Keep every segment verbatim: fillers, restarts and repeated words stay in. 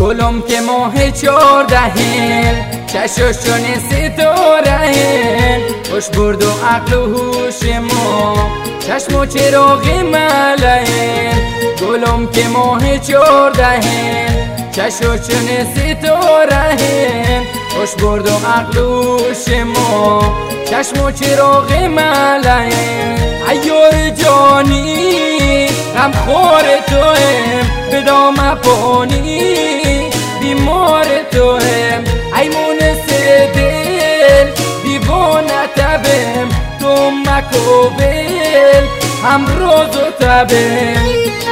گلم که ماه چهاردهن چشاشون ستارهن خوش برد و عقل و هوش ما چشم و چراغ ملهن گلم که ماه چهاردهن چشاشون ستارهن خوش برد و عقل و هوش ما چشم و چراغ ملهن عیار جانی غم خور تویم به دام پانی بیمار تویم ایمون سه دل دیوانه تبم تو مکوبل هم روز و تبم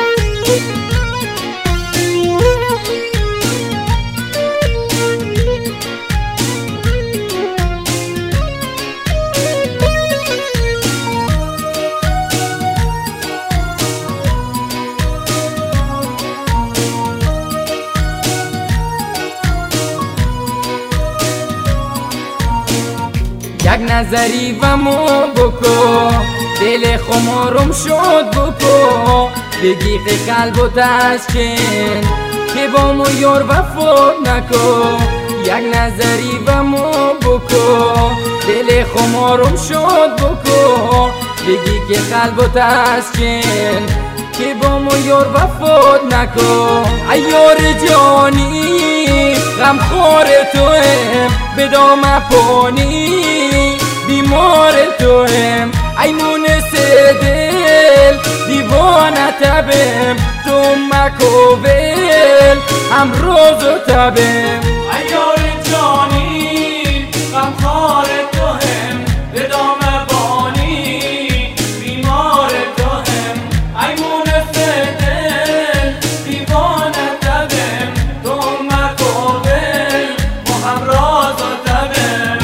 یک نظری و مو بکو دل خمارم شد بکو بگی که قلب و تشکن که با مو یار وفا نکو یک نظری و مو بکو دل خمارم شد بکو بگی که قلب و تشکن که با مو یار وفا نکو ایار جانی غم خور تویم به دام پانی بیمار تویم ایمون سه دل دیوانه تبم تو مکوبل هم روز و تبم ایار جانی غم خور تویم به دام بانی بیمار تویم ایمون سه دل دیوانه تبم تو مکوبل و هم روز و تبم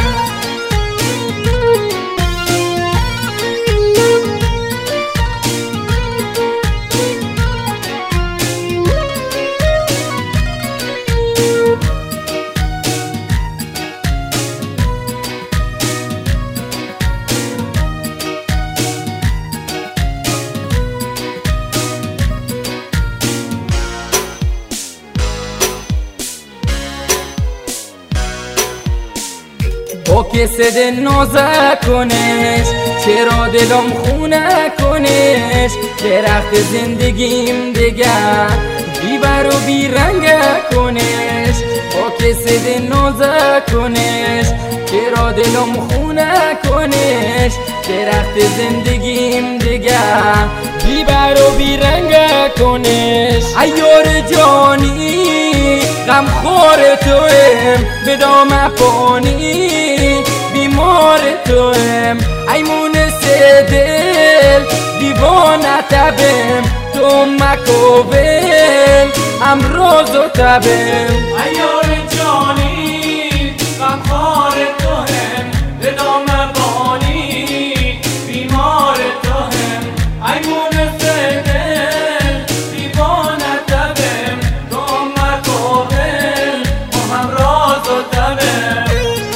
با کسی دل نازه کنش چرا دلم خونه کنش درخت زندگیم دیگر بیبر و بیرنگه کنش با کسی دل نازه کنش چرا دلم خونه کنش درخت زندگیم دیگر بیبر و بیرنگه کنش ایار جانی غم خور تویم به دام پانی بیمار تویم ایمون سه دل دیوانه تبم تو مکوبل هم روز و تبم ایار جانی غم خور تویم به دام بانی بیمار تویم ایمون سه دل دیوانه تبم تو مکوبل و هم روز و تبم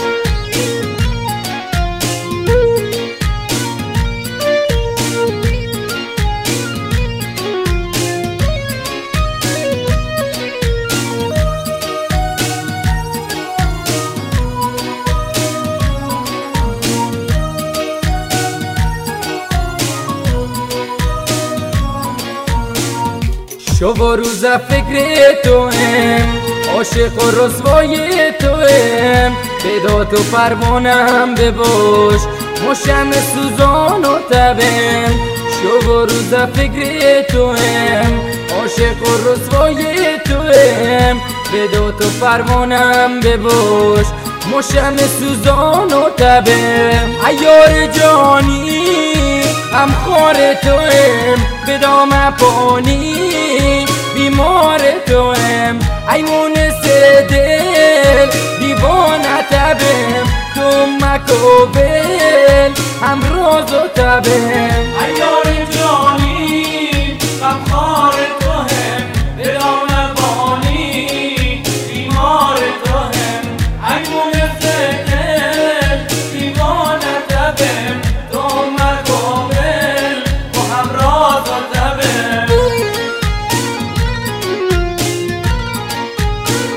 شب و روز فکر تویم عاشق و رسوای تویم به داد و پروانم بباش مشم سوزان و تبم شب و روز فکر تویم عاشق و رسوای تویم به داد و پروانم بباش مشم سوزان و تبم ایار جانی غم خور تویم به دام پانی بیمار تویم ایمون سه دل دیوانه تبم تو مکوبل هم روز و تبم ایار جانی غم خور تویم به دام بانی بیمار تویم ایمون سه دل دیوانه تبم تو مکوبل و هم روز و تبم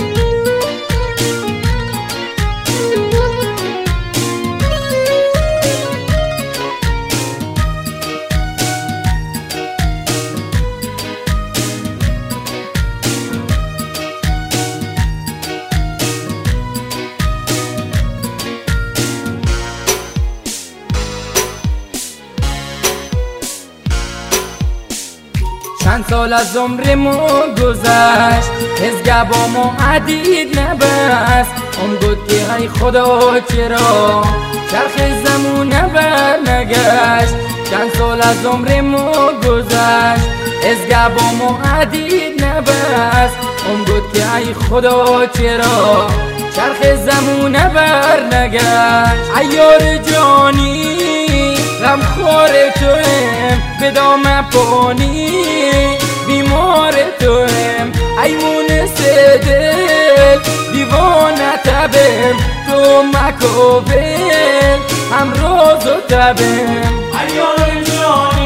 چند سال از عمرمو گذشت هزگه با ما عدید نبست اون گفت که ای خدا چرا چرخ زمونه بر نگشت چند سال از عمرمو گذشت هزگه با ما عدید نبست اون گفت که ای خدا چرا چرخ زمونه بر نگشت ایار جانی غم خور تویم به دام پانی بیمار تویم ایمون سدل دیوانه تبیم تو مکوبل هم روز و تبیم ایار جانی